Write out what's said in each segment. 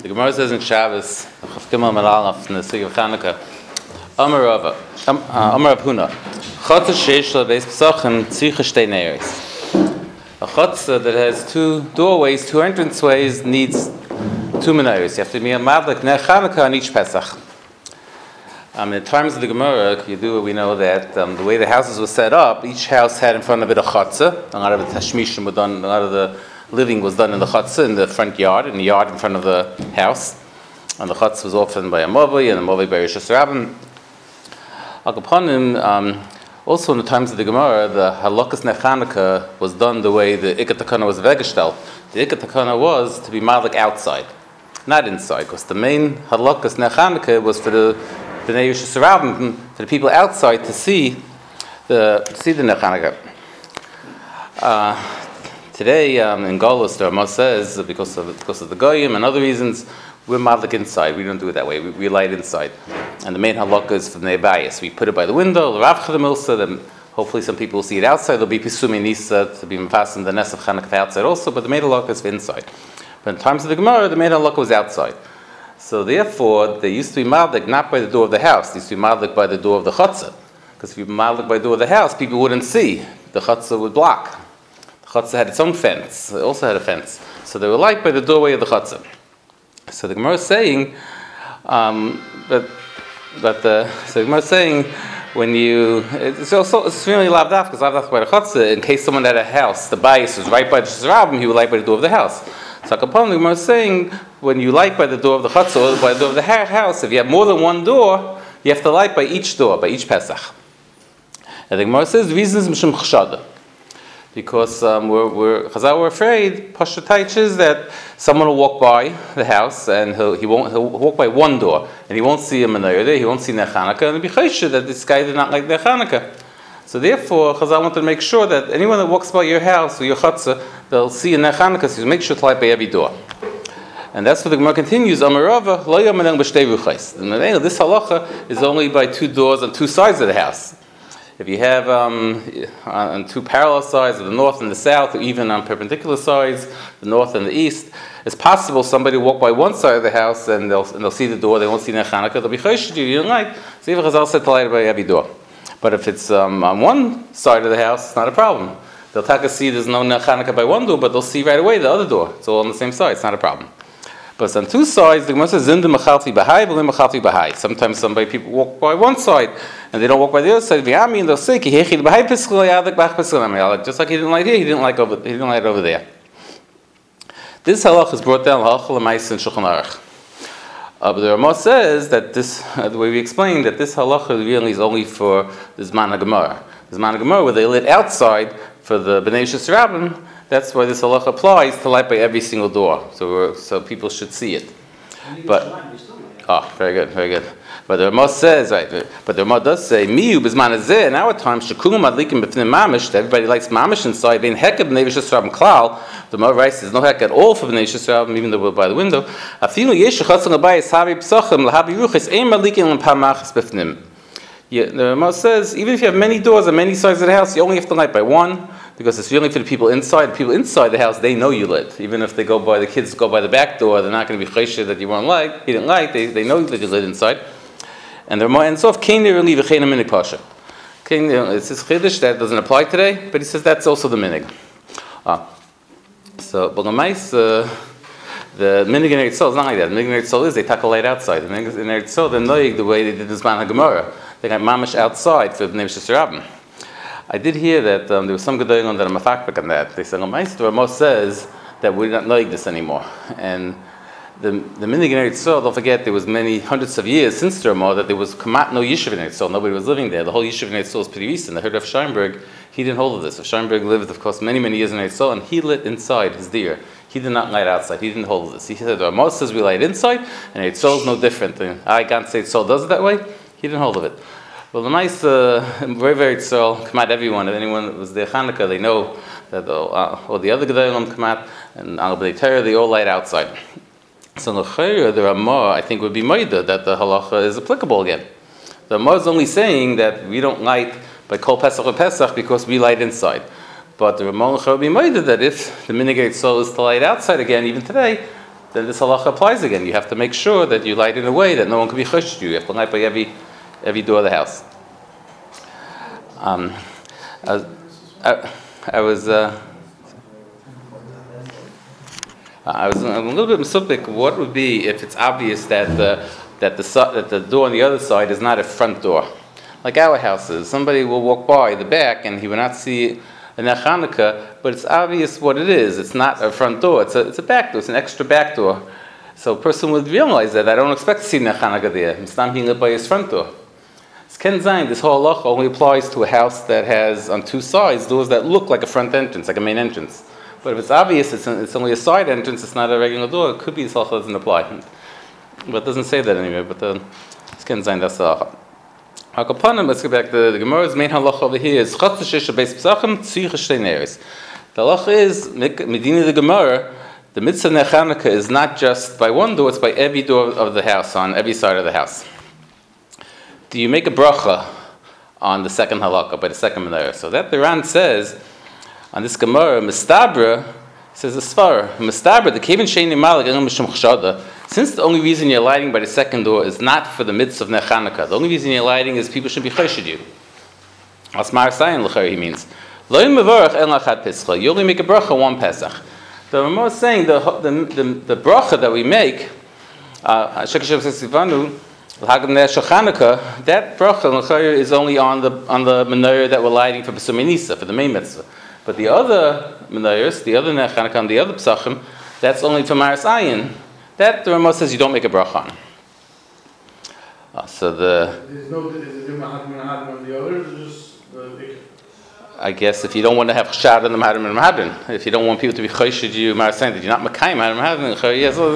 The Gemara says in Shabbos, Chaf Gimel Melalaf in the Sig of Chanukah, Amar Rav Huna, Chotzer sheish lebeis pesachim tzricha shtei neiros. A chotzer that has two doorways, two entranceways, needs two menorahs. You have to be a madlik ner Chanukah on each Pesach. In terms of the Gemara, we know that the way the houses were set up, each house had in front of it a chotzer. A lot of the tashmishim were done, a lot of the living was done in the chotzer, in the front yard, in the yard in front of the house. And the chotzer was often by a movi, and a movi by Rosh Hashanah. Also in the times of the Gemara, the halakas ner Chanukah was done the way the Iker Takana was vegestel. The Iker Takana was to be madlik outside, not inside, because the main halakas ner Chanukah was for the Bnei Yisrael, for the people outside to see the ner Chanukah. Today in Golus, the Rama says because of the goyim and other reasons, we're madlik inside. We don't do it that way. We light inside, and the main halakha is for the nebayis. We put it by the window. The Rav Chadamilsa. Then hopefully some people will see it outside. There'll be pisumi nisa to be fastened the nest of Chanukah outside also, but the main halakha is for inside. But in times of the Gemara, the main halakha was outside. So therefore, they used to be madlik not by the door of the house. They used to be madlik by the door of the chutzah. Because if you madlik by the door of the house, people wouldn't see. The chutzah would block. The chutzah had its own fence. It also had a fence. So they were light by the doorway of the chutzah. So the Gemara is saying, so the Gemara is saying, when you, it's really lavdaf, because lavdaf by the chutzah, in case someone had a house, the bayis was right by the shizrabim, he would light by the door of the house. So Kapon, the Gemara is saying, when you light by the door of the chutzah, or by the door of the house, if you have more than one door, you have to light by each door, by each Pesach. And the Gemara says, the reason is mishum chshada. Because Chazal were afraid, Pashatayich is that someone will walk by the house and he'll walk by one door and he won't see a menorah there, he won't see ner Chanukah, and it'll be chayshah that this guy did not like ner Chanukah. So therefore, Chazal wanted to make sure that anyone that walks by your house or your chutzah, they'll see a ner Chanukah, so you make sure to light by every door. And that's what the Gemara continues. Amar Rava, lo yamaneng b'shtei ruchos. This halacha is only by two doors on two sides of the house. If you have on two parallel sides, the north and the south, or even on perpendicular sides, the north and the east, it's possible somebody will walk by one side of the house and they'll see the door, they won't see ner Chanukah, they'll be chayshid, you don't like. So even Chazal said to light by every door. But if it's on one side of the house, it's not a problem. They'll take a see there's no ner Chanukah by one door, but they'll see right away the other door. It's all on the same side, it's not a problem. But on two sides, the Gemara says, Zinda machalti b'hai, v'lim machalti b'hai. Sometimes people walk by one side, and they don't walk by the other side. V'yami, and they'll say, Ki hechi b'hai piskel yadak b'ach piskel. Just like he didn't like here, he didn't like it over there. This halach is brought down halach l'mais in Shulchan Aruch. But the Rama says that this, the way we explained, that this halach really is only for the Zman HaGemara. The Zman HaGemara, where they lit outside for the Bnei Yisrael, that's why this halacha applies to light by every single door, so people should see it. But very good. But the Rama says, right? But the Rama does say, "Miu b'zman hazeh." In our time, shekulam madlikim b'fnei mamish. Everybody likes mamish inside. Bein heked b'nei Yisrael klal. The Rama writes, "There's no hek at all for b'nei Yisrael, even though we're by the window." Afilu yesh chatzon abayis havi p'sachim lahavi ruchis ein madlikim l'pamachas b'fnim. The Rama says, even if you have many doors on many sides of the house, you only have to light by one. Because it's only for the people inside. The people inside the house, they know you lit. Even if the kids go by the back door, they're not going to be chayshah that you didn't like. They know that you lit inside. And they're more and so if Kain really v'chein minig pasha. Kain, it's his chiddush that doesn't apply today, but he says that's also the minig. So, but the minig in Eretz Yisrael is not like that. The minig in Eretz Yisrael is they take a light outside. The minig in Eretz Yisrael, they're noyig the way they did this Zman HaGemara. They got mamish outside for Bnei Yisrael. I did hear that there was some gedolim that are mafakbek on that. They said, the Rama says that we're not like this anymore. And the minig in Eretz Yisrael, don't forget, there was many hundreds of years since the Rama that there was kamat no yishuv in Eretz Yisrael. Nobody was living there. The whole yishuv in Eretz Yisrael is pretty recent. I heard of Scheinberg, he didn't hold of this. Scheinberg lived, of course, many years in Eretz Yisrael, and he lit inside his deer. He did not light outside. He didn't hold of this. He said, the Rama says we light inside, and Eretz Yisrael is no different. I can't say Eretz Yisrael does it that way. He didn't hold of it. Well, the nice, very tzol, come out everyone. If anyone that was there Chanukah, they know that all the other gedolim come out, and al b'nei Torah, they all light outside. So the Rama, I think, would be moida that the halacha is applicable again. The Rama is only saying that we don't light by kol Pesach or Pesach because we light inside. But the Rama would be moida that if the minig tzol is to light outside again, even today, then this halacha applies again. You have to make sure that you light in a way that no one can be choshed you. You have to light by every door of the house. I was a little bit misupik. What would be if it's obvious that the door on the other side is not a front door, like our houses? Somebody will walk by the back and he will not see a Ner Chanukah, but it's obvious what it is. It's not a front door. It's a back door. It's an extra back door. So a person would realize that I don't expect to see Ner Chanukah there. It's not being lit by his front door. It's Ken Zayin. This whole halacha only applies to a house that has on two sides doors that look like a front entrance, like a main entrance. But if it's obvious, it's only a side entrance. It's not a regular door. It could be this halacha doesn't apply. But it doesn't say that anyway. But it's Ken Zayin. That's the halacha. Let's go back to the Gemara's main halacha over here is Chatz Shesh Beis Pesachim Tzricha Shtei Neros. The halacha is Medina the Gemara. The mitzvah Ner Chanukah is not just by one door; it's by every door of the house, on every side of the house. Do you make a bracha on the second halakha by the second menorah? So that the Ran says on this Gemara, Mistabra says the Svar Mistabra the Kevin Sheini Malik Mishum Chshada. Since the only reason you're lighting by the second door is not for the mitzvah of Ner Chanukah, the only reason you're lighting is people should be choshed you. As Mar Sayin l'chari he means. Lo yim mevarach en lachat pesach. You only make a bracha one Pesach. The Ramah is saying the bracha that we make, Shekeshem Sivanu, l'hagam Ner Chanukah, that bracha l'chari is only on the menorah that we're lighting for Pesumei Nisa, for the main mitzvah. But the other menorahs, the other Ner Chanukah, and the other Pesachim, that's only for Mar Sayin. That the Ramah says you don't make a bracha on. So there's no on the others. I guess if you don't want to have chshad on the Mahadim and Mahadrin, if you don't want people to be choshed you, Marasayin, that you're not Makayim Mahadim and Mahadrin, yes,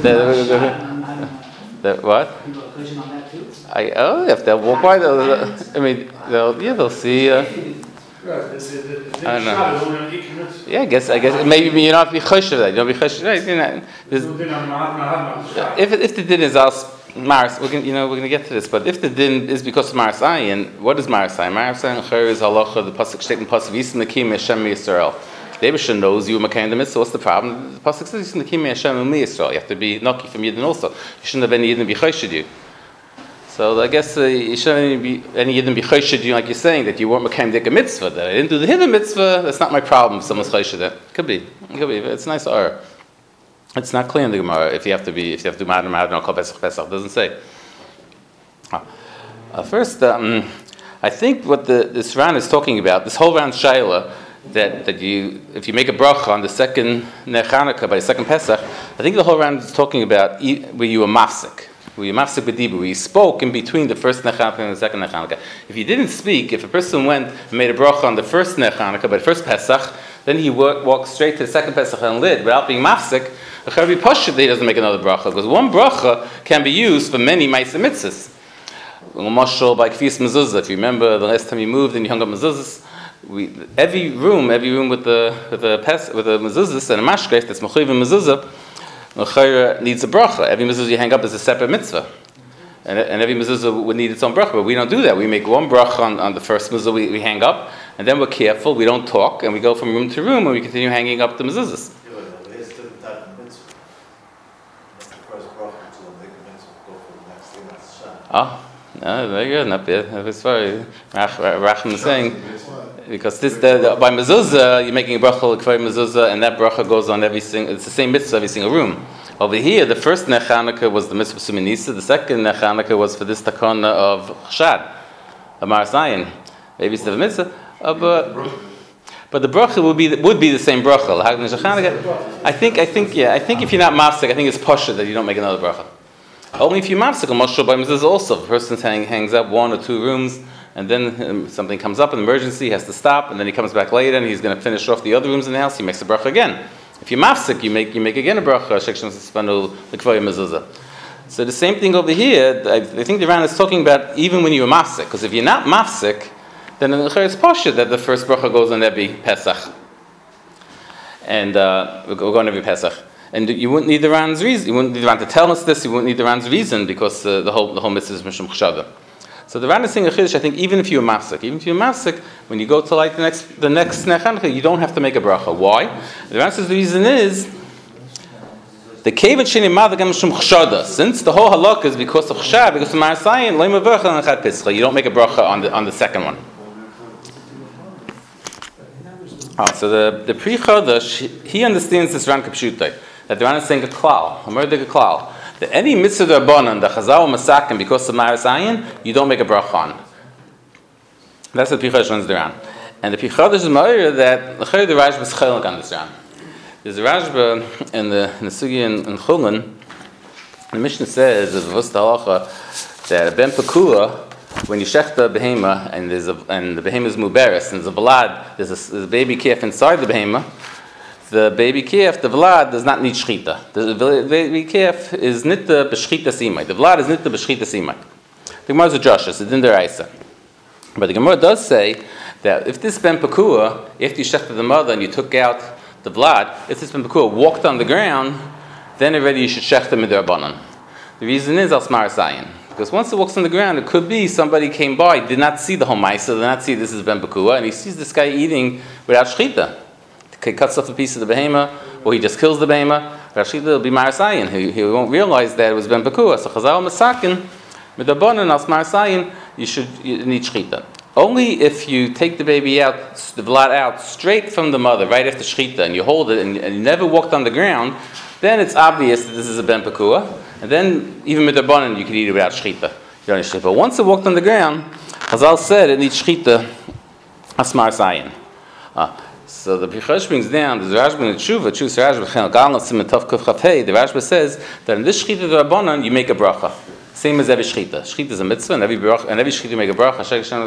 what? People are pushing on that too? If they'll walk by, they'll see. I don't know. Yeah, I guess maybe you don't have to be choshed of that. You don't be choshed. Right? If the din is as Mars, we're going to get to this. But if the din is because of Mars Ayin, what is Mars Ayin? Mars Ayin Chayr is halacha. The pasuk statement pasuk Yisem Nekim Hashem Yisrael. The Eibusha knows you Makayim the mitzvah. What's the problem? The pasuk says Yisem Nekim Hashem Yisrael. You have to be Naki from Yidden also. You shouldn't have any Yidden be choshed you. So I guess you shouldn't be any Yidden be choshed you, like you're saying that you weren't Makayim Dika mitzvah. That I didn't do the hidden mitzvah. That's not my problem. If someone's choshed that could be. It's nice or. It's not clear in the Gemara if you have to do Mahadrim or Kol Pesach Pesach. It doesn't say. First, I think what this Ran is talking about, this whole Ran Shaila, that you, if you make a bracha on the second Ner Chanukah by the second Pesach, I think the whole Ran is talking about where you were mafsik. Where you mafsik b'dibur, where you spoke in between the first Ner Chanukah and the second Ner Chanukah. If you didn't speak, if a person went and made a bracha on the first Ner Chanukah by the first Pesach, then he walked straight to the second Pesach and lit without being mafsik, the Chavi Pashut he doesn't make another bracha, because one bracha can be used for many Ma'aseh Mitzvahs. Mashal by Kfis Mezuzah. If you remember the last time you moved and you hung up mezuzahs, every room with the mezuzahs and a mashgref that's mechuyev mezuzah, needs a bracha. Every mezuzah you hang up is a separate mitzvah, and every mezuzah would need its own bracha. But we don't do that. We make one bracha on the first mezuzah we hang up, and then we're careful. We don't talk, and we go from room to room, and we continue hanging up the mezuzahs. No, very good, not bad. That's very Rachman is saying, because by mezuzah you're making a bracha l'kvay mezuzah, and that bracha goes on every single. It's the same mitzvah every single room. Over here, the first Ner Chanukah was the mitzvah Pesumei Nisa. The second Ner Chanukah was for this takana of chshad, of Mar Zayin. Maybe it's the mitzvah, but the bracha would be the same bracha. I think if you're not mafsek, I think it's pasha that you don't make another bracha. Only if you mafsek a mashal by mezuzah also. If a person hangs up one or two rooms, and then something comes up, an emergency, he has to stop, and then he comes back later, and he's going to finish off the other rooms in the house, he makes a bracha again. If you mafsek, you make again a bracha, shekshem sespanu l'kvay mezuzah. So the same thing over here, I think the Ran is talking about even when you're mafsek, because if you're not mafsek, then it's pasha that the first bracha goes on every Pesach. And we're going every Pesach. And you wouldn't need the Ran's reason. You wouldn't need the Ran to tell us this. You wouldn't need the Ran's reason because the whole mitzvah is mishum chshava. So the Ran is saying a chiddush. I think even if you're mafsek, when you go to light the next Ner Chanukah, you don't have to make a bracha. Why? The Ran says the reason is the Kevin Shini Madagam Shum Chshada. Since the whole halakha is because of Chshad, because of Marasayin, Loim Avercha and Chad Pischa. You don't make a bracha on the second one. So the Pri Chodesh, he understands this Ran Kapshutai, that the Ran is saying a klal, a murder klal, that any mitzvah d'Rabbanan, the Chazal Masakim, because of Marasayin, you don't make a bracha on. That's what Pri Chodesh runs the Ran. And the Pri Chodesh is ma'ir that the Rashba is chaylik on this Ran. There's a Rashba in the Sugi in Chulin. The Mishnah says, there's a Vust halacha, that Ben Pekua, when you shech the behema and the behema is muberes and there's a vlad, there's a baby calf inside the behema, the baby calf, the vlad does not need shchita. The baby calf is nitta b'shchita simai. The vlad is nitta b'shchita simai. The Gemara is a Joshua, it's in the Raisa. But the Gemara does say that if this Ben Pekua, after you shechted the mother and you took out the vlad, if this Ben Pekua walked on the ground, then already you should shech the midrabanan. The reason is Asmar Sayin. Because once it walks on the ground, it could be somebody came by, did not see the whole ma'isa, did not see this is Ben Pekua, and he sees this guy eating without shchita. He cuts off a piece of the behema, or he just kills the behema. Without shchita, it'll be Marasayin. He won't realize that it was Ben Pekua. So Chazal Masakin, Midabanan, as Marasayin, you need shchita. Only if you take the baby out, the vlad out, straight from the mother, right after shchita, and you hold it, and you never walked on the ground, then it's obvious that this is a Ben Pekua. And then, even with the banan, you can eat it without shchita. But once it walked on the ground, Chazal said it needs shchita, asmar sayin. So the Pri Chodesh brings down, the Rashba in the Tshuva, the Rashba says that in this shchita the Rabbanan, you make a bracha. Same as every shchita. Shchita is a mitzvah, and every shchita you make a bracha.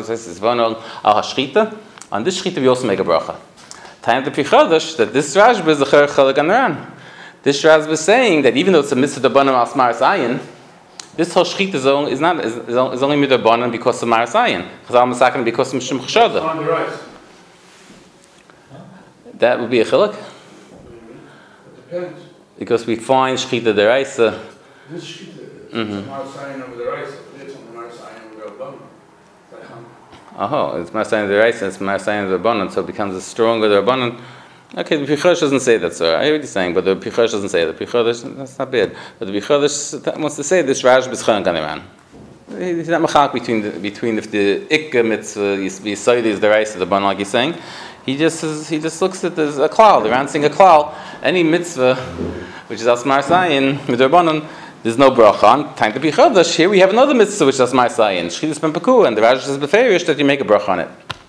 On this shchita we also make a bracha. Time of the Pri Chodesh, that this Rashba is the Cher Chalak Anaran. This Rashba is saying that even though it's a mitzvah d'Rabbanan asmar sayin, this whole shchita is only midrabanan because of marasayin. Chazal masakin because of mishum chshada. On the right. That would be a chiluk. It depends. Because we find shchita deraisa. This shchita is Marasayin over the rice, it's on the Marasayin over the Rabbanan. It's marasayin deraisa, it's marasayin d'Rabbanan, so it becomes a stronger d'Rabbanan. Okay, the Pri Chodesh doesn't say that, sir. I hear what you're saying, but the Pri Chodesh doesn't say that. The Pri Chodesh, that's not bad. But the Pri Chodesh wants to say this Rashba is Chayan Kaniran. He's not machak between if the ikka mitzvah Yisayid is the rice of the ban, like he's saying. He just looks at this a klal. The Ran saying a klal. Any mitzvah which is asmar sayin midrabanan, there's no bracha on. Time to Pri Chodesh. Here we have another mitzvah which is asmar sayin. Shchidus ben Pekua, and the Rashi says beferish that you make a bracha on it.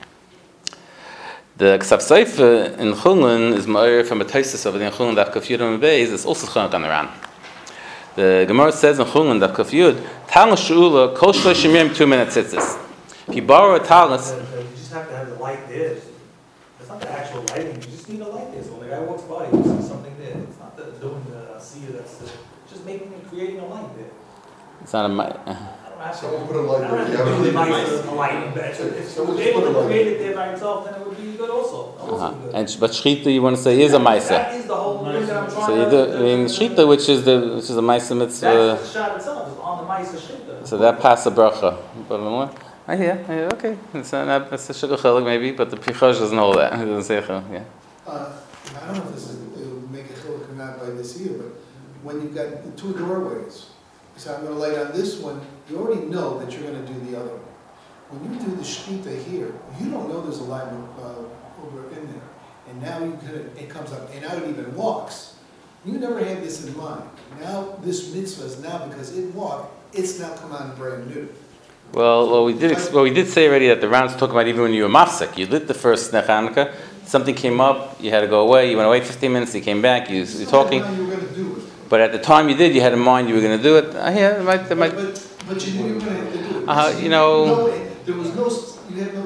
The Ksav Sefer in Chulin is ma'ir from a Taisus over the Chulin that Kafyud Beis is also Chayan Kaniran. The Gemara says in Chulin that Kafyud Talis Shula Kol Shloshim Yom 2 minute tzitzis. If you borrow a talis, you just have to have the light there. It's not the actual lighting. You just need a light there. So when the guy walks by, you see something there. It's not doing the seer. That's just creating a light there. it's not a Someone put a light there. If you were able to create it there by yourself, then it would be good also. But shchita you want to say is a ma'isa. That is the whole thing that I'm trying So you do shchita, which is a ma'isa mitzvah. That's the shot itself, is on the ma'isa shchita. So that pass a bracha. But I hear, okay. It's a shugah chiluk maybe, but the Pri Chodesh doesn't hold that. He doesn't say chiluk. Yeah. I don't know if this is, it would make a chiluk or not by this year, but when you've got the two doorways, so I'm going to light on this one, you already know that you're going to do the other one. When you do the shkita here, you don't know there's a light over in there. And now it comes up, and now it even walks. You never had this in mind. Now this mitzvah is now, because it walked, it's now come on brand new. Well, we did say already that the Ran's talking about even when you were mafsek. You lit the first Nech Hanukkah, something came up, you had to go away, you went away 15 minutes, you came back, you're talking. You were going to do it. But at the time you did, you had in mind you were going to do it. But you knew you were going to have to do it. There was no, you had no.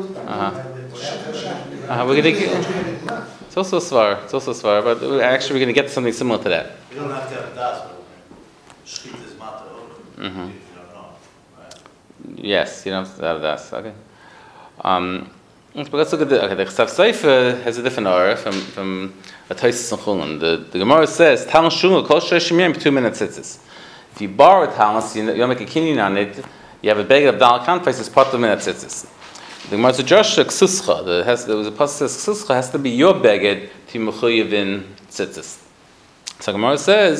We're going to get. It's also a svar, but actually we're going to get to something similar to that. You don't have to have a das, but shchit is mata. You don't know, right? Yes, you don't have to have a das. Okay. But let's look at the Ksav Sefer has a different aura from a Taisus and Chulin. The Gemara says Talis Shula Kol Shloshim Yom 2 minute tzitzis. If you borrow a talis, you don't make a kinyan on it. You have a beggar of Dal Kanfais, it's part of the minute tzitzis. The Gemara says Joshua Ksuscha. There was a pasuk says Ksuscha has to be your beggar to mechuyev in tzitzis. So the Gemara says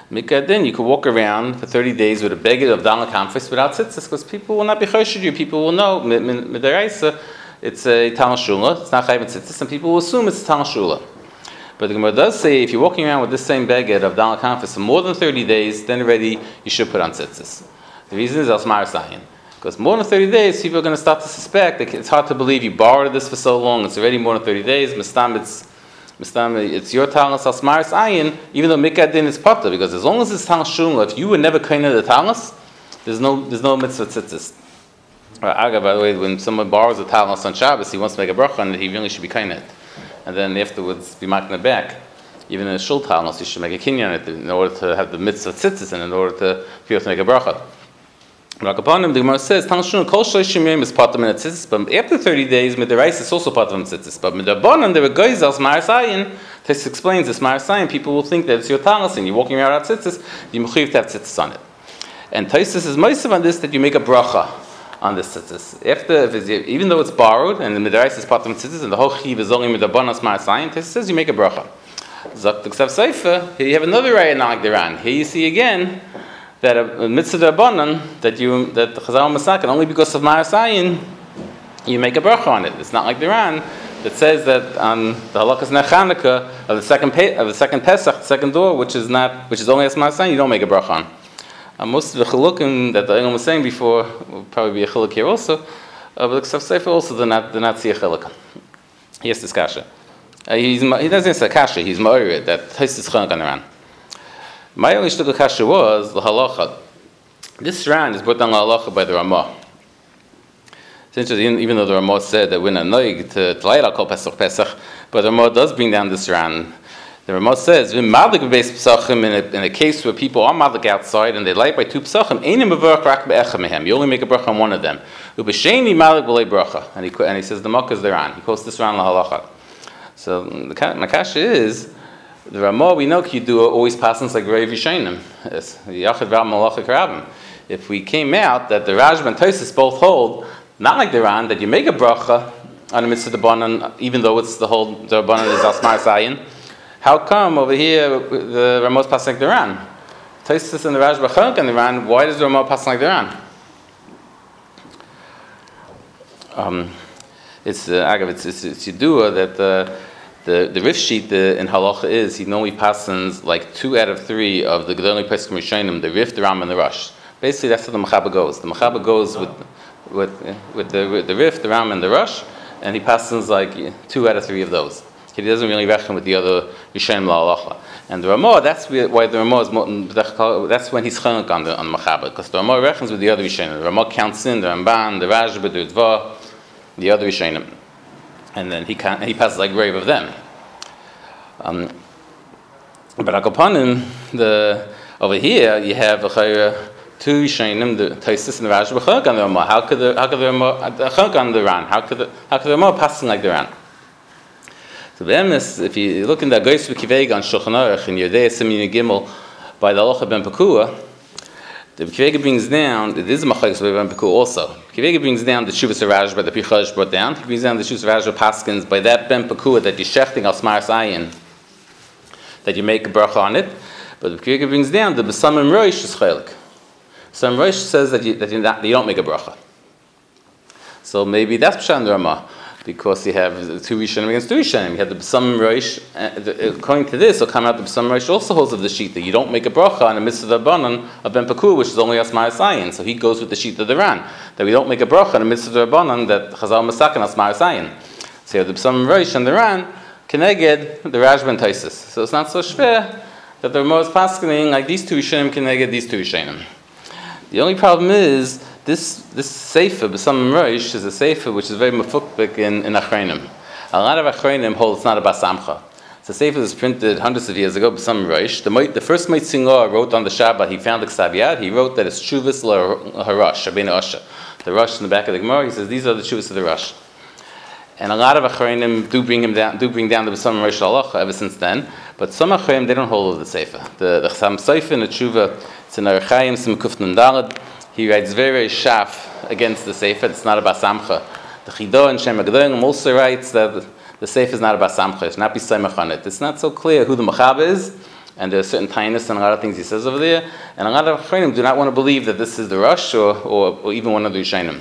Mikadin, you could walk around for 30 days with a beged of Dalan Kamfis without tzitzis, because people will not be choshed you. People will know, midaraisa, it's a Tal Shula, it's not chayv tzitzis, and people will assume it's Tal Shula. But the Gemara does say if you're walking around with this same beged of Dalan Kamfis for more than 30 days, then already you should put on tzitzis. The reason is Asmar Sayin. Because more than 30 days, people are going to start to suspect. It's hard to believe you borrowed this for so long. It's already more than 30 days. Mistam, it's your talis asmaris ayin, even though mikadin is potter. Because as long as it's talis shuma, if you were never kind of the talis, there's no mitzvah tzitzis. By the way, when someone borrows a talis on Shabbos, he wants to make a bracha, and he really should be kind of it. And then afterwards, be marking it back. Even in a shul talis, you should make a kinyan in order to have the mitzvah tzitzis, and in order to be able to make a bracha. The Gemara says, Kol Shloshim Yom is part of the tzitzis, but after 30 days, midaraisa is also part of the tzitzis. But midabanan, there were guys as Marasayin. This explains this Marasayin. People will think that it's your talis, and you're walking around without tzitzis, you mechuyev to have tzitzis on it. And Taisus is meisav on this that you make a bracha on this tzitzis. Even though it's borrowed, and the midaraisa is part of the tzitzis, and the whole chiv is only midabanan as Marasayin, Taisus says you make a bracha. Zok the Ksav Seifa, here you have another raya not like the Ran. Here you see again that a mitzvah d'abanan that the Chazal Masak, only because of Marasayin, you make a bracha on it. It's not like the Ran that says that on the halakas nechanukah of the second Pesach, the second door, which is only as Marasayin, you don't make a bracha on. Most of the chilukim that the Eilam was saying before will probably be a chiluk here also, but the Ksav Sefer also do not see a chiluk. He has this kasha. He doesn't say kasha. He's ma'orid that Tais is chiluk on the Ran. My only shtuka kasha was the halacha. This Ran is brought down the halacha by the Ramah. It's interesting, even though the Ramah said that we're not noig to light al kol Pesach, but the Ramah does bring down this Ran. The Ramah says, in a case where people are madlik outside and they light by two pesachim, you only make a bracha on one of them. And he says the Makkah is the Ran. He quotes this Ran la halacha. So my kasha is, the Ramah, we know you do always passing like Rav Yishayim. If we came out that the Rajba and Tosis both hold, not like the Ran, that you make a bracha on the mitzvah d'banan, even though it's the whole d'banan is asmar sayin, how come over here the Ramah is passing like the Ran? Tosis and the Rajba Chunk and the Ran, why does the Ramah pass like the Ran? It's Yidua that the Rif sheet in halacha is he normally passes like 2 out of 3 of the Gedolei Pesachim Rishonim, the Rif, the Ram, and the Rosh. Basically, that's how the Mechaba goes. The Mechaba goes with the Rif, the Ram, and the Rosh, and he passes like 2 out of 3 of those. He doesn't really reckon with the other Rishonim la halacha. And the Ramah, that's why the Ramah is that's when he's chaylik on the Mechaba, because the Ramah reckons with the other Rishonim. The Ramah counts in the Ramban, the Rajba, the Ritva, the other Rishonim. And then he passes like grave of them. But Akapanim, over here you have two Yishayim, the Taisis and the Rajba Chag on the Ramah. How could the Chag on the Ran? How could the Ramah passing like the Ran? So if you look in the Goyis V'Kivega on Shulchan Aruch in Yodei Simin Gimel by the Halacha Ben Pekua, the Kivega brings down, it is a Machlokes by Ben Pekua also. Kivega brings down the Shuvas Rajba that Pichaj brought down. He brings down the Shuvas Rajba Paskins by that Ben Pekua that you're shechting al Smaras Ayin, that you make a bracha on it. But the Kivega brings down the B'samim Roish is chaylik. B'samim Roish says that you don't make a bracha. So maybe that's Pshat in the Ramah, because you have 2 Rishonim against 2 Rishonim. You have the B'samim Roish, according to this, will come out the B'samim Roish also holds of the sheet that you don't make a bracha on a mitzvah d'banan of Ben Pekua, which is only Asmar Sayin. So he goes with the sheet of the Ran, that we don't make a bracha on a mitzvah d'banan that Chazal Masak and Asmar Sayin. So you have the B'samim Roish and the Ran, Keneged, the Rajba and Taisis. So it's not so schwer that the Ramah is paskening like these 2 Rishonim Keneged these 2 Rishonim. The only problem is this sefer, B'samim Roish, is a sefer which is very mefukbik in Achreinim. A lot of Achreinim hold it's not a Basamcha. It's a sefer that's printed hundreds of years ago, B'samim Roish. The first Meitzingor wrote on the Shabbat, he found the Ksav Yad, he wrote that it's Shuvas LaHarosh, Rabbeinu Osha. The Rosh in the back of the Gemara, he says these are the Shuvas of the Rosh. And a lot of Achreinim do bring down the B'samim Roish Halacha ever since then, but some Achreinim, they don't hold of the sefer. The Chasam Sofer in the Tshuva, it's in Arachayim, Simkuf Nun Daled. He writes very, very shaf against the Sefer. It's not a Basamcha. The Chido and Shem HaGedolim also writes that the Sefer is not a Basamcha. It's not B'Saimach on it. It's not so clear who the Machab is And there are certain tinus and a lot of things he says over there. And a lot of Achronim do not want to believe that this is the Rosh or even one of the Rishonim.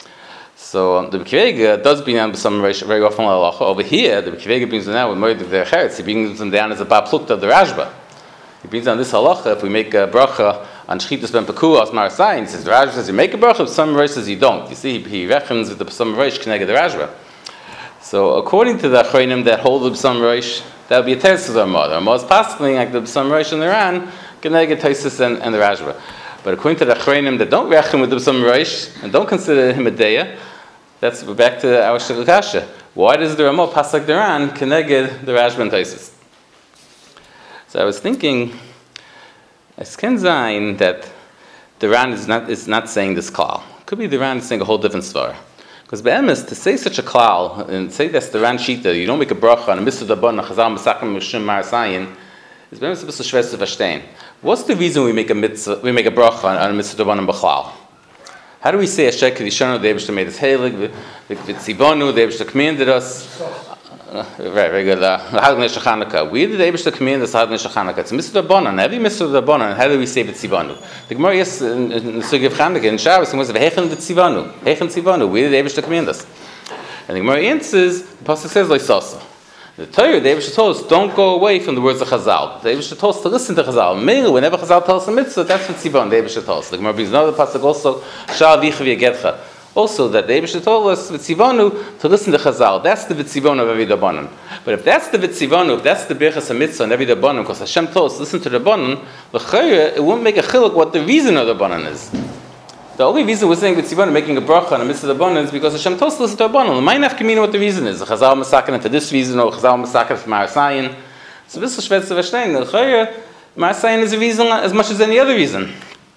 So the B'kivega does bring down some very often halacha. Over here, the B'kivega brings them down with Moed of the Echeretz. He brings them down as a Bar Plukta of the Rashba. He brings down this halacha, if we make a bracha on Shchitas Ben Pekua as Marasayin, he says, the Rashba says you make a bracha, some Rosh says you don't. You see, he reckons with the some Rosh Kneged the Rashba. So according to the Achronim that hold the B'sam Rosh, that would be a test of the Ramah. The Ramah is possibly like the B'sam Rosh in Iran, Kneged Tosis and the Rashba. But according to the Achronim that don't reckon with the B'sam Rosh and don't consider him a Deya, that's back to our Shul Kasha. Why does the Ramah pass like the Iran, Kneged the Rashba and Tosis? So I was thinking, es can sein that the Ran is not saying this klal. Could be the Ran is saying a whole different svar. Because be'emes, to say such a klal, and say that's the Ran Shita, you don't make a bracha on a mitzvah dabon, a chazal masakim mishum marasayin, is be'emes a bisschen schwer to verstehen. What's the reason we make a bracha on a mitzvah dabon and b'chlal? How do we say a shek kedishanu, the Eibishter made us heilig, the tzibonu, the Eibishter commanded us? Right, very good. Hagnei Shachanaka. We did the Eibishter command us Hagnei Shachanaka. It's a mitzvah dabbanan. Every mitzvah dabbanan. How do we say b'tzivanu? The Gemara yes in the Sugi of Chanukah in Shabbos was v'hechen b'tzivanu. Hechen tzivanu. We did the Eibishter command us. And the Gemara answers. The pasuk says loisasa. The Torah, the Eibishter told us, don't go away from the words of Chazal. The Eibishter told us to listen to Chazal. Mainly, whenever Chazal tells us a mitzvah, that's what tzivanu. The Eibishter told us. The Gemara brings another pasuk also. Shal v'yichav yegedcha. Also, that the Eibishter told us v'tzivonu to listen to Chazal. That's the v'tzivonu of every dabbanan. But if that's the v'tzivonu, if that's the birchas hamitzvah and every dabbanan, because Hashem told us to listen to the dabbanan, l'chayre, it won't make a chiluk what the reason of the dabbanan is. The only reason we're saying v'tzivonu, making a bracha on a mitzvah dabbanan, is because Hashem told us to listen to dabbanan. The might have to what the reason is. Chazal masakin for this reason, or Chazal masakin for Marasayin. So this is shvet to verstehen. L'chayre, Marasayin is a reason as much as any other reason.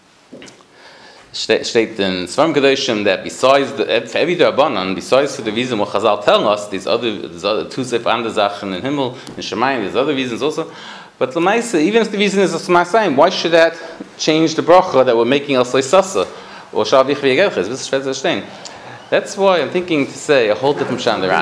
Steht in Svarim Kedoshim that besides for every Rabbanan, besides for the reason what Chazal tell us, there's other two andere Sachen in Himmel, in Shemayim, there's other reasons also. But L'maisa, even if the reason is Masayim, why should that change the bracha that we're making us Leisasa or Shavich V'Yegedches? This is Shvet Zestein. That's why I'm thinking to say a whole different Shan Iran.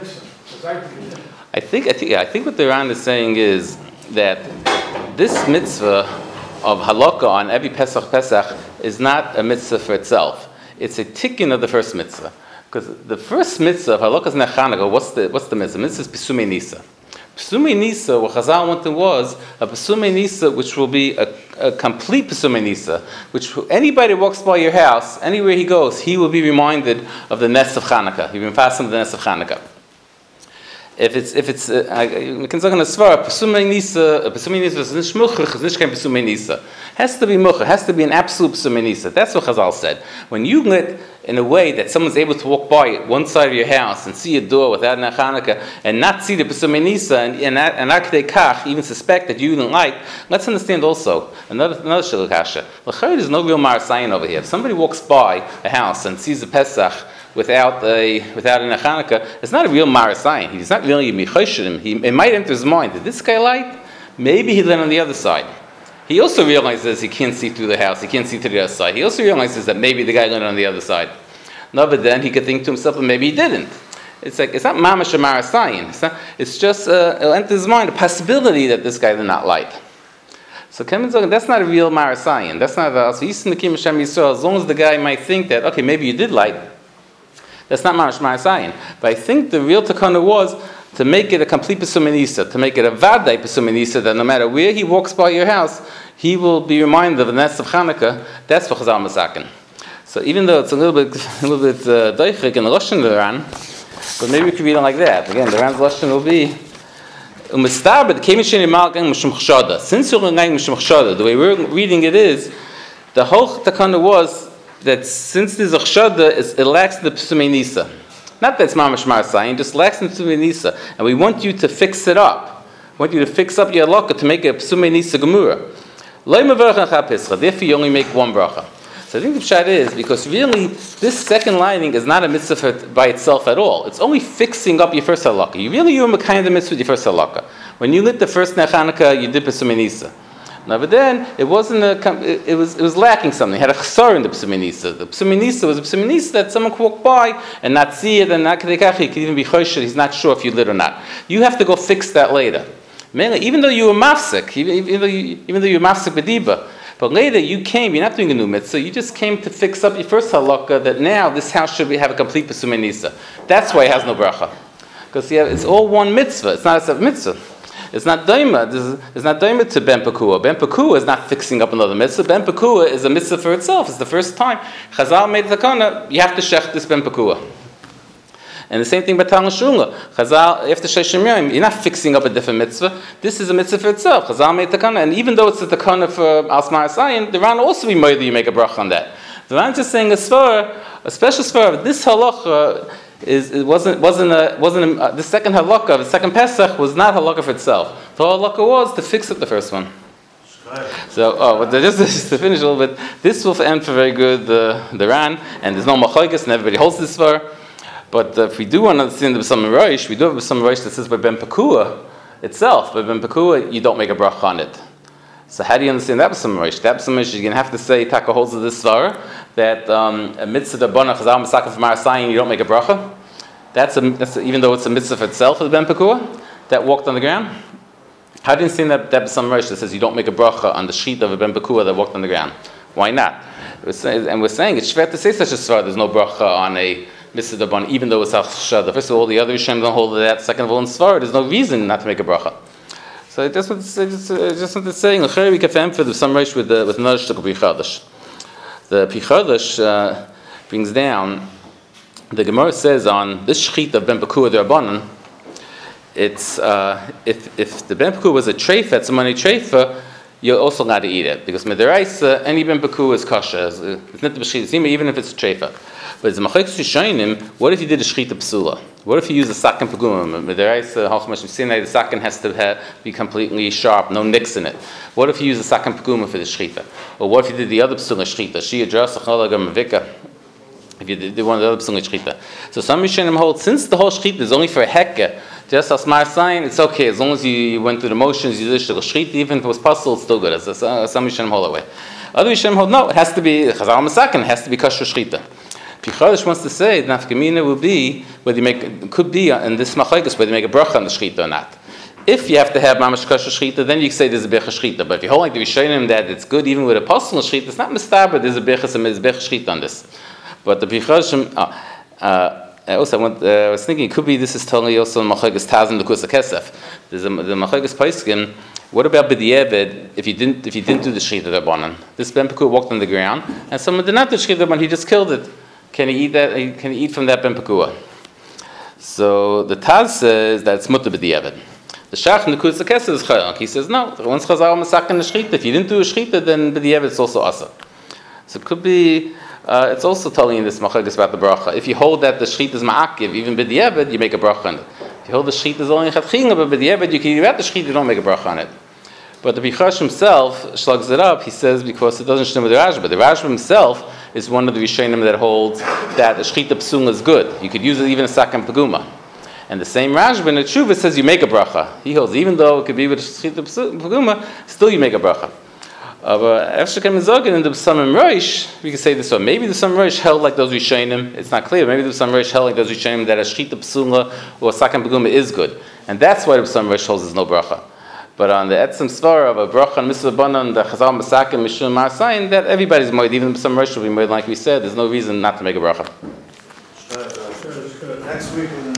I think what the Iran is saying is that this mitzvah of halakha on every Pesach is not a mitzvah for itself. It's a tikkun of the first mitzvah. Because the first mitzvah of halakha's nechanaka, what's the mitzvah? The mitzvah is Pesumei Nisa. Pesumei Nisa, what Chazal wanted was a Pesumei Nisa which will be a complete Pesumei Nisa, which anybody who walks by your house, anywhere he goes, he will be reminded of the Nes of Chanukah. He'll be fastened to the Nes of Chanukah. If it's we can say on a svar, Pesumei Nisa is nicht muchach, is nicht kein Pesumei Nisa. Has to be muchach, has to be an absolute Pesumei Nisa. That's what Chazal said. When you lit in a way that someone's able to walk by one side of your house and see a door without an Chanukah and not see the Pesumei Nisa and Akdei Kach even suspect that you didn't like, let's understand also another Shiluk Hasha. There's no real Marasayin over here. If somebody walks by a house and sees a Pesach without an Chanukah, it's not a real Marasayin. He's not really Michosherim. It might enter his mind, did this guy light? Maybe he lit on the other side. He also realizes he can't see through the house, he can't see to the other side. He also realizes that maybe the guy lit on the other side. No, but then he could think to himself, well, maybe he didn't. It's like, it's not Mamash or Marasayin. It's just, it'll enter his mind, a possibility that this guy did not light. So that's not a real Marasayin. That's not a, so Yisrael Nekim Hashem Yisrael, as long as the guy might think that, okay, maybe you did light, that's not Mamash Marasayin. But I think the real takana was to make it a complete Pesumei Nisa, to make it a Vadai Pesumei Nisa, that no matter where he walks by your house, he will be reminded of the Nes of Chanukah. That's what Chazal Masakin. So even though it's a little bit doichik in the Lashon of the Ran, but maybe we could read it like that. Again, the Ran's Lashon will be since you're going Mishum Chshada, the way we're reading it is, the whole takana was that since there's a chshada, it lacks the Pesumei Nisa. Not that it's Mamash Marasayin, just lacks the Pesumei Nisa. And we want you to fix it up. We want you to fix up your halakha to make a Pesumei Nisa Gemura. Therefore you only make one bracha. So I think the pshat is, because really, this second lining is not a mitzvah by itself at all. It's only fixing up your first halakha. You're a kind of mitzvah with your first halakha. When you lit the first Chanukah, you did Pesumei Nisa. Now, but then it wasn't it was lacking something. It had a chsar in the Pesumei Nisa. The Pesumei Nisa was a Pesumei Nisa that someone could walk by and not see it, and not he could even be choshed. He's not sure if you lit or not. You have to go fix that later. Mainly, even though you were mafsik, even though you were mafsik b'diba, but later you came, you're not doing a new mitzvah, you just came to fix up your first halakha that now this house should have a complete pesumei nisa. That's why it has no bracha. Because it's all one mitzvah, it's not a separate mitzvah. It's not daima. It's not daima to ben pekua. Ben pekua is not fixing up another mitzvah. Ben pekua is a mitzvah for itself. It's the first time Chazal made the takana. You have to shech this ben pekua. And the same thing by Talmud Shula. Chazal, after Sheshim Yom, you're not fixing up a different mitzvah. This is a mitzvah for itself. Chazal made the takana, and even though it's a takana for Asmar Asayin, the Ran also be made that you make a bracha on that. The Ran just saying a special svara. This halacha. The second halakha, the second Pesach, was not halakha for itself. The halakha was to fix up the first one. So, but just to finish a little bit, this will end for very good the Ran, and there's no machlokes, and everybody holds this for. But if we do want to understand the B'Samim Rosh, we do have B'Samim Rosh that says by Ben Pekua itself. By Ben Pekua, you don't make a bracha on it. So how do you understand that B'Samim Rosh? That B'Samim Rosh, you're going to have to say, Taka holds of this svara, that a mitzvah d'bana chazal m'saken from Marasayin, you don't make a bracha. That's even though it's a mitzvah for itself, the Ben Pekua, that walked on the ground. How do you understand that B'Samim Rosh that says you don't make a bracha on the sheet of a Ben Pekua that walked on the ground? Why not? We're saying it's shver to say such a svara, there's no bracha on a mitzvah d'bana, even though it's hachshada. First of all, the other Rishonim don't hold that. Second of all, in svara, there's no reason not to make a bracha. So that's what it's saying. We can for the B'Samim Rosh with another shtuk of Pichadash. The Pichadash brings down. The Gemara says on this shechita of Ben Pekua d'Rabbanan, it's if the Ben Pekua was a treifa, it's a money treifa, you're also allowed to eat it because midiraisa any Ben Pekua is kosher. It's not the b'shchita even if it's a treifa. But it's a machlokes rishonim. What if you did a shechita psula? What if you use a sakin peguma? Midiraisa halchamash v'sinai, the sakin has to be completely sharp, no nicks in it. What if you use a sakin peguma for the shechita? Or what if you did the other psula shechita? Shia drasa chalaga mavika. If you did one of the other psula shechita. So some rishonim hold since the whole shechita is only for a hekka, just as my sign, it's okay as long as you went through the motions. You did the shechita, even if it was puzzle, it's still good. Some rishonim hold that way. Other rishonim hold no, it has to be chazal masakin, it has to be kosher shechita. Pichadash wants to say nafkamina will be whether you make could be in this machlokes whether you make a bracha on the shechita or not. If you have to have mamash kosher shechita, then you can say there's a becha shechita. But if you hold like the rishonim that it's good even with a possible shechita, it's not mistaber. There's a becha shechita on this. But the Pichadash I was thinking it could be this is totally also machlokes tazim the kusa kesef. There's the machlokes paiskin. What about b'diavad if you didn't do the shechita d'Rabbanan? This Ben Pekua walked on the ground and someone did not do shechita d'Rabbanan, he just killed it. Can he eat that? Can he eat from that Ben Pekua? So the Taz says that it's mutter b'diavad. The Shach in the Kusa Kesef is chayok. He says no. Once chazal masak in the shechita, if you didn't do a shechita, then b'diavad it's also asa. So it could be. It's also telling you this machlokes about the bracha. If you hold that the shechita is ma'akiv, even b'diavad, you make a bracha on it. If you hold the shechita is only chatchinga, but b'diavad, you can eat about the shechita, you don't make a bracha on it. But the Pichadash himself slugs it up. He says because it doesn't shtem with the Rashba. The Rashba himself is one of the Rishonim that holds that a shechita psula is good. You could use it even a sakan peguma. And the same Rashba in the Tshuva says you make a bracha. He holds even though it could be with a shechita peguma, still you make a bracha. But after in the B'Samim Rosh, we can say this one. Maybe the B'Samim Rosh held like those Rishonim. It's not clear. Maybe the B'Samim Rosh held like those Rishonim that a shechita psula or a sakan peguma is good, and that's why the B'Samim Rosh holds there's no bracha. But on the etzem svara of a bracha and mitzvah banan, the chazal masakin mishum ma'asayin, that everybody's moed, even some Rosh will be moed, like we said. There's no reason not to make a bracha. Next week.